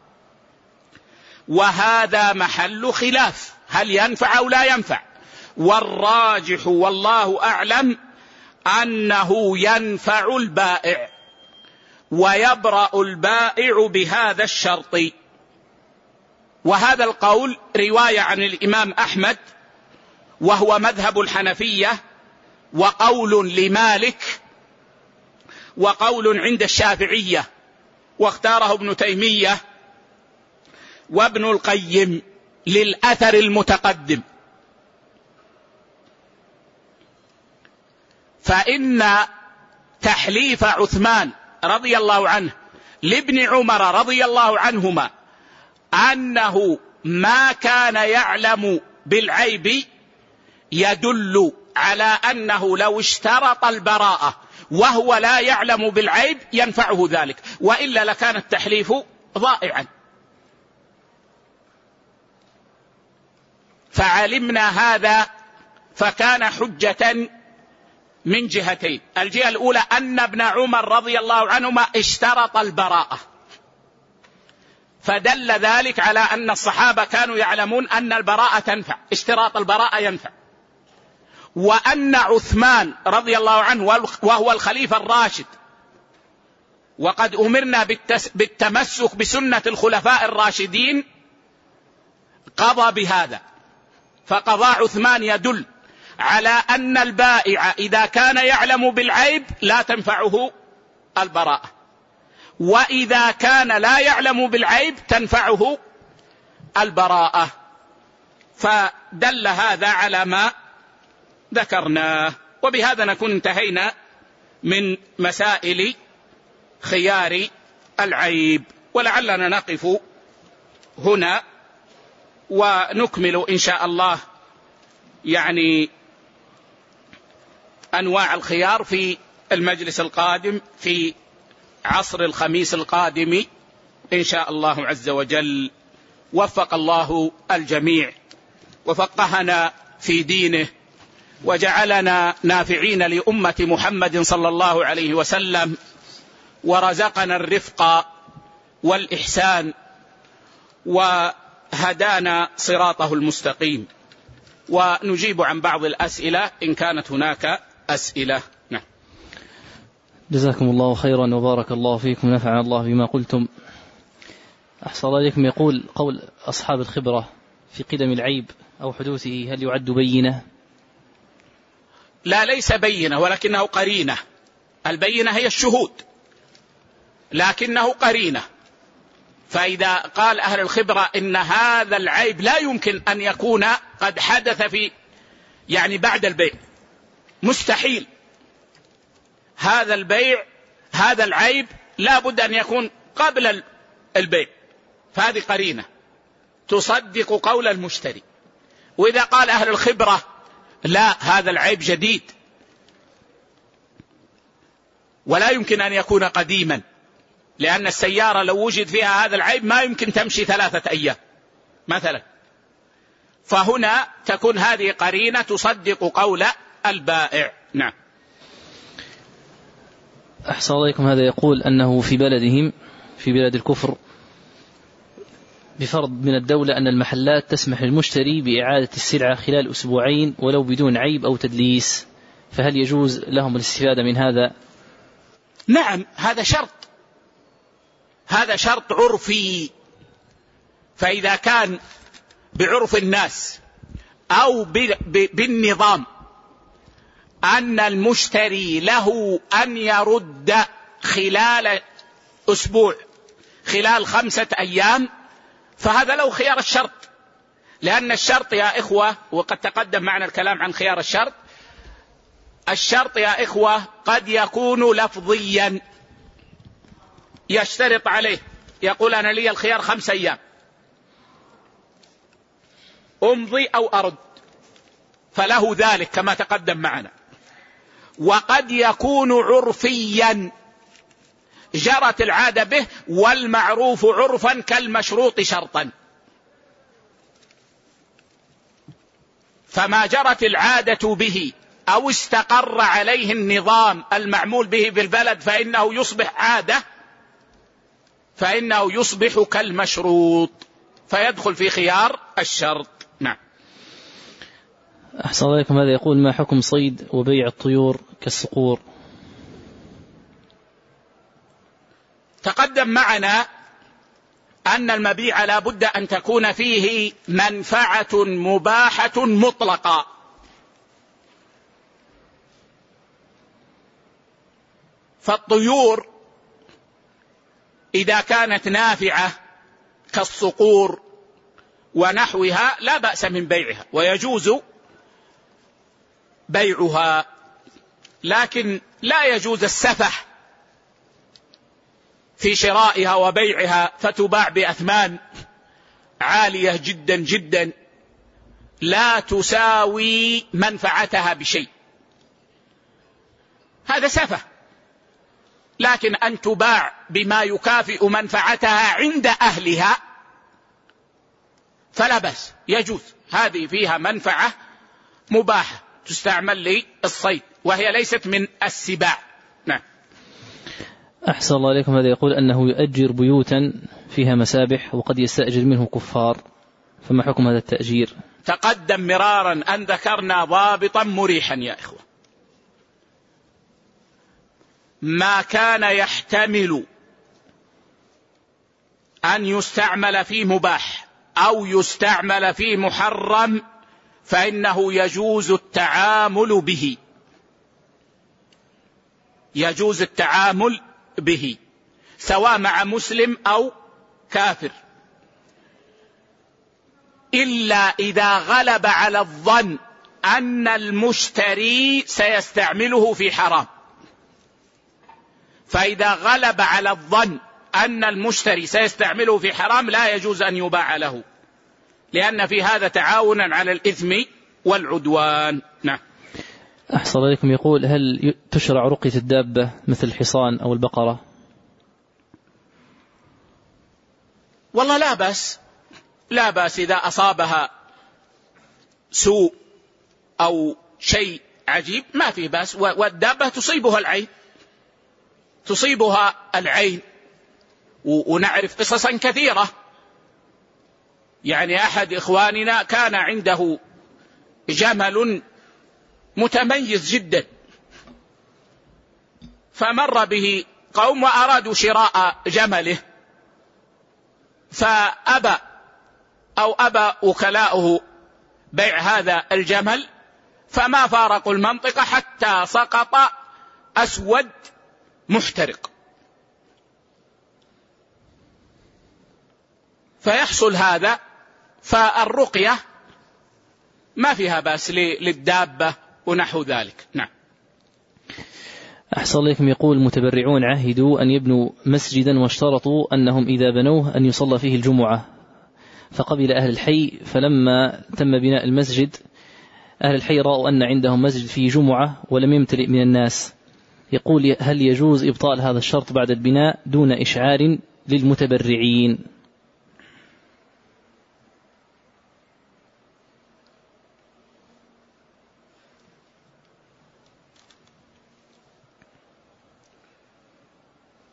وهذا محل خلاف، هل ينفع أو لا ينفع؟ والراجح والله أعلم أنه ينفع البائع ويبرأ البائع بهذا الشرط. وهذا القول رواية عن الإمام أحمد وهو مذهب الحنفية، وقول لمالك، وقول عند الشافعية، واختاره ابن تيمية وابن القيم للأثر المتقدم. فإن تحليف عثمان رضي الله عنه لابن عمر رضي الله عنهما أنه ما كان يعلم بالعيب يدل على أنه لو اشترط البراءة وهو لا يعلم بالعيب ينفعه ذلك، وإلا لكان التحليف ضائعا. فعلمنا هذا فكان حجة من جهتين. الجهة الأولى أن ابن عمر رضي الله عنهما اشترط البراءة، فدل ذلك على أن الصحابة كانوا يعلمون أن البراءة تنفع، اشتراط البراءة ينفع. وأن عثمان رضي الله عنه وهو الخليفة الراشد، وقد أمرنا بالتمسك بسنة الخلفاء الراشدين، قضى بهذا. فقضاء عثمان يدل على أن البائع إذا كان يعلم بالعيب لا تنفعه البراءة، وإذا كان لا يعلم بالعيب تنفعه البراءة. فدل هذا على ما ذكرناه. وبهذا نكون انتهينا من مسائل خيار العيب، ولعلنا نقف هنا ونكمل إن شاء الله يعني أنواع الخيار في المجلس القادم في عصر الخميس القادم إن شاء الله عز وجل. وفق الله الجميع وفقهنا في دينه وجعلنا نافعين لأمة محمد صلى الله عليه وسلم، ورزقنا الرفق والإحسان وهدانا صراطه المستقيم. ونجيب عن بعض الأسئلة إن كانت هناك أسئلة. نعم. جزاكم الله خيرا وبارك الله فيكم، نفعنا الله بما قلتم. أحسن الله إليكم. يقول: قول أصحاب الخبرة في قدم العيب أو حدوثه هل يعد بينة؟ لا، ليس بينة ولكنه قرينة. البينة هي الشهود لكنه قرينة. فإذا قال أهل الخبرة إن هذا العيب لا يمكن أن يكون قد حدث في يعني بعد البيع، مستحيل، هذا البيع هذا العيب لا بد أن يكون قبل البيع، فهذه قرينة تصدق قول المشتري. وإذا قال أهل الخبرة لا، هذا العيب جديد ولا يمكن أن يكون قديما، لأن السيارة لو وجد فيها هذا العيب ما يمكن تمشي ثلاثة أيام، مثلا، فهنا تكون هذه قرينة تصدق قول البائع. نعم. أحسن عليكم. هذا يقول أنه في بلدهم في بلاد الكفر بفرض من الدولة أن المحلات تسمح للمشتري بإعادة السلعة خلال أسبوعين ولو بدون عيب أو تدليس، فهل يجوز لهم الاستفادة من هذا؟ نعم، هذا شرط، هذا شرط عرفي. فإذا كان بعرف الناس أو بالنظام أن المشتري له أن يرد خلال أسبوع، خلال خمسة أيام، فهذا له خيار الشرط. لأن الشرط يا إخوة، وقد تقدم معنا الكلام عن خيار الشرط، الشرط يا إخوة قد يكون لفظيا، يشترط عليه، يقول أنا لي الخيار خمس أيام أمضي أو أرد، فله ذلك كما تقدم معنا. وقد يكون عرفيا جرت العادة به، والمعروف عرفا كالمشروط شرطا، فما جرت العادة به أو استقر عليه النظام المعمول به بالبلد فإنه يصبح عادة، فإنه يصبح كالمشروط، فيدخل في خيار الشرط. نعم. أحسن عليكم. هذا يقول ما حكم صيد وبيع الطيور كالصقور؟ تقدم معنا أن المبيع لا بد أن تكون فيه منفعة مباحة مطلقة، فالطيور إذا كانت نافعة كالصقور ونحوها لا بأس من بيعها ويجوز بيعها، لكن لا يجوز السفح في شرائها وبيعها فتباع بأثمان عالية جدا جدا لا تساوي منفعتها بشيء، هذا سفح. لكن أن تباع بما يكافئ منفعتها عند أهلها فلا بأس، يجوز، هذه فيها منفعة مباحة تستعمل للصيد وهي ليست من السباع. نعم. أحسن الله عليكم. هذا يقول أنه يؤجر بيوتا فيها مسابح وقد يستأجر منه كفار، فما حكم هذا التأجير؟ تقدم مرارا أن ذكرنا ضابطا مريحا يا إخوة، ما كان يحتمل أن يستعمل في مباح أو يستعمل في محرم فإنه يجوز التعامل به، يجوز التعامل به سواء مع مسلم أو كافر، إلا إذا غلب على الظن أن المشتري سيستعمله في حرام. فإذا غلب على الظن أن المشتري سيستعمله في حرام لا يجوز أن يباع له، لأن في هذا تعاونا على الإثم والعدوان. نعم. أحسن عليكم. يقول هل تشرع رقية الدابة مثل الحصان أو البقرة؟ والله لا بأس، لا بأس إذا أصابها سوء أو شيء عجيب ما في بأس، والدابة تصيبها العين، تصيبها العين، ونعرف قصصا كثيرة. يعني أحد إخواننا كان عنده جمل متميز جدا، فمر به قوم وأرادوا شراء جمله، فأبى أو أبى وكلاؤه بيع هذا الجمل، فما فارقوا المنطقة حتى سقط أسود محترق. فيحصل هذا، فالرقية ما فيها بأس للدابة ونحو ذلك. نعم. أحسن عليكم. يقول متبرعون عهدوا أن يبنوا مسجدا واشترطوا أنهم إذا بنوه أن يصلى فيه الجمعة، فقبل أهل الحي، فلما تم بناء المسجد أهل الحي رأوا أن عندهم مسجد فيه جمعة ولم يمتلئ من الناس. يقول هل يجوز إبطال هذا الشرط بعد البناء دون إشعار للمتبرعين؟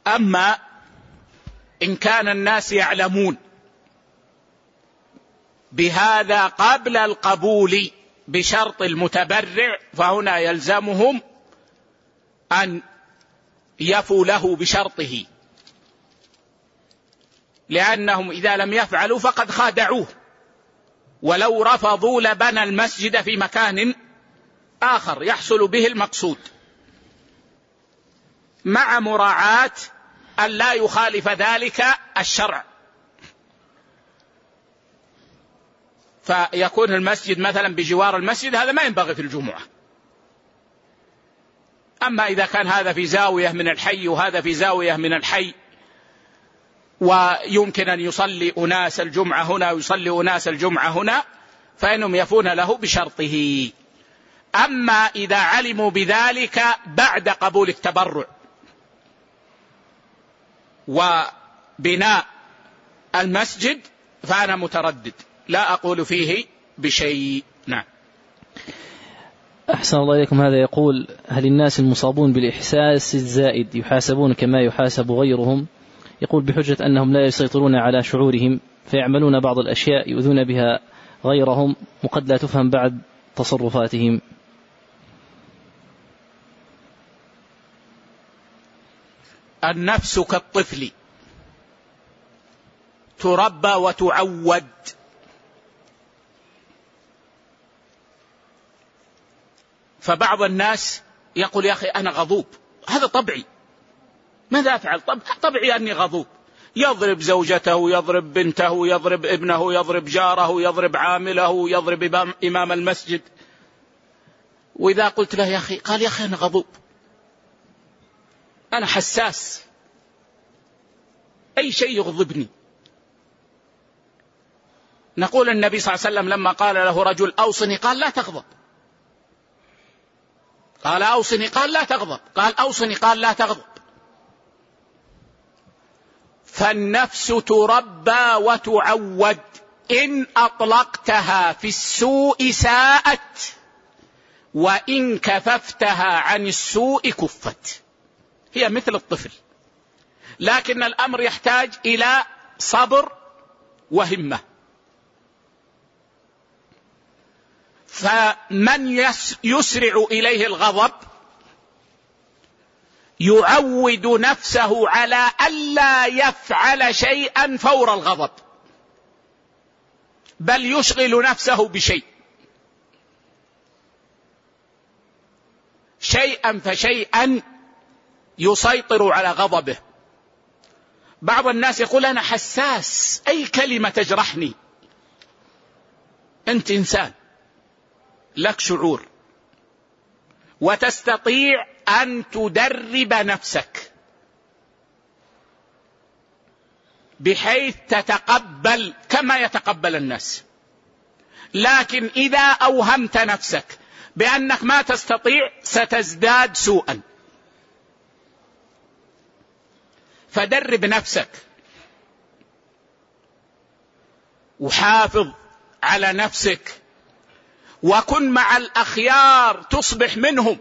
أما إن كان الناس يعلمون بهذا قبل القبول بشرط المتبرع فهنا يلزمهم أن يفوا له بشرطه، لأنهم إذا لم يفعلوا فقد خادعوه، ولو رفضوا لبنى المسجد في مكان آخر يحصل به المقصود، مع مراعاة أن لا يخالف ذلك الشرع. فيكون المسجد مثلا بجوار المسجد، هذا ما ينبغي في الجمعة. أما إذا كان هذا في زاوية من الحي وهذا في زاوية من الحي، ويمكن أن يصلي أناس الجمعة هنا ويصلي أناس الجمعة هنا، فإنهم يفون له بشرطه. أما إذا علموا بذلك بعد قبول التبرع وبناء المسجد فأنا متردد، لا أقول فيه بشيء. نعم. أحسن الله إليكم. هذا يقول: هل الناس المصابون بالإحساس الزائد يحاسبون كما يحاسب غيرهم؟ يقول بحجة أنهم لا يسيطرون على شعورهم فيعملون بعض الأشياء يؤذون بها غيرهم وقد لا تفهم بعد تصرفاتهم. النفس كالطفل تربى وتعود، فبعض الناس يقول: يا أخي أنا غضوب، هذا طبعي، ماذا أفعل؟ طب طبعي أني غضوب. يضرب زوجته، يضرب بنته، يضرب ابنه، يضرب جاره، يضرب عامله، يضرب إمام المسجد. وإذا قلت له: يا أخي، قال: يا أخي أنا غضوب، أنا حساس، أي شيء يغضبني. نقول النبي صلى الله عليه وسلم لما قال له رجل: أوصني، قال: لا تغضب. قال: أوصني، قال: لا تغضب. قال: أوصني، قال: لا تغضب. فالنفس تربى وتعود، إن أطلقتها في السوء ساءت، وإن كففتها عن السوء كفت. هي مثل الطفل، لكن الأمر يحتاج إلى صبر وهمة. فمن يسرع إليه الغضب يعود نفسه على ألا يفعل شيئا فور الغضب، بل يشغل نفسه بشيء، شيئا فشيئا يسيطر على غضبه. بعض الناس يقول: أنا حساس، أي كلمة تجرحني. أنت إنسان لك شعور، وتستطيع أن تدرب نفسك بحيث تتقبل كما يتقبل الناس. لكن إذا أوهمت نفسك بأنك ما تستطيع ستزداد سوءا. فدرب نفسك وحافظ على نفسك، وكن مع الأخيار تصبح منهم.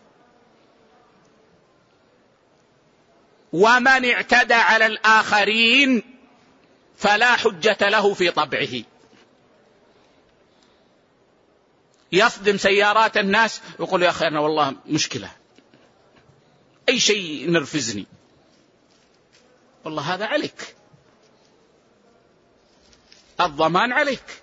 ومن اعتدى على الآخرين فلا حجة له في طبعه. يصدم سيارات الناس ويقول: يا أخي أنا والله مشكلة، أي شيء نرفزني. والله هذا عليك، الضمان عليك.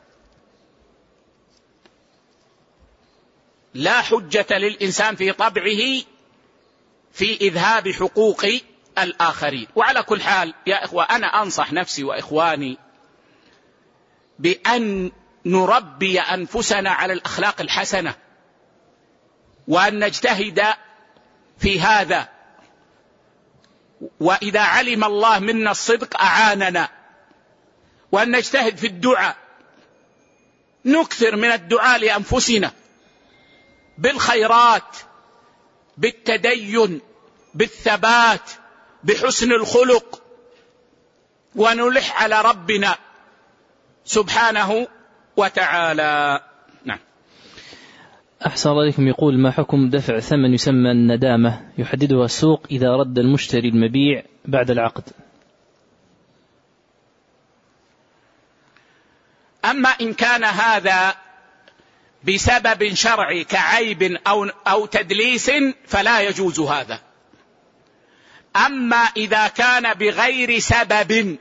لا حجة للإنسان في طبعه في إذهاب حقوق الآخرين. وعلى كل حال يا إخوة، أنا أنصح نفسي وإخواني بأن نربي أنفسنا على الأخلاق الحسنة، وأن نجتهد في هذا، وإذا علم الله منا الصدق أعاننا. وأن نجتهد في الدعاء، نكثر من الدعاء لأنفسنا بالخيرات، بالتدين، بالثبات، بحسن الخلق، ونلح على ربنا سبحانه وتعالى. نعم. أحسن الله عليكم. يقول: ما حكم دفع ثمن يسمى الندامة يحددها السوق إذا رد المشتري المبيع بعد العقد؟ أما إن كان هذا بسبب شرعي كعيب أو, أو تدليس فلا يجوز هذا. أما إذا كان بغير سبب،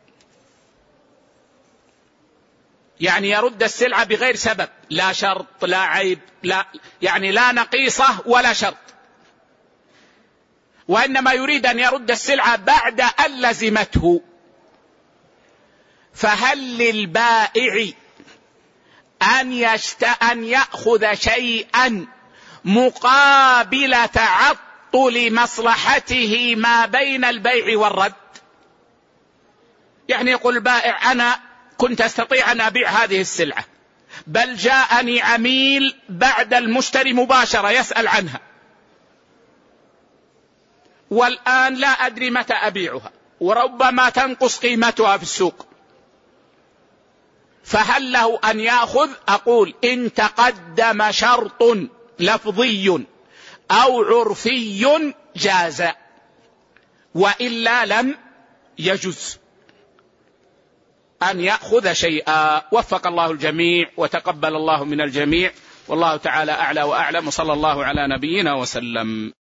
يعني يرد السلعة بغير سبب، لا شرط لا عيب، لا يعني لا نقيصة ولا شرط، وإنما يريد أن يرد السلعة بعد أن لزمته، فهل للبائع أن, يشت... أن يأخذ شيئا مقابل تعطل مصلحته ما بين البيع والرد؟ يعني يقول البائع: أنا كنت أستطيع أن أبيع هذه السلعة، بل جاءني عميل بعد المشتري مباشرة يسأل عنها، والآن لا أدري متى أبيعها، وربما تنقص قيمتها في السوق، فهل له أن يأخذ؟ أقول: إن تقدم شرط لفظي أو عرفي جاز، وإلا لم يجوز أن يأخذ شيئا. وفق الله الجميع وتقبل الله من الجميع، والله تعالى أعلى وأعلم، وصلى الله على نبينا وسلم.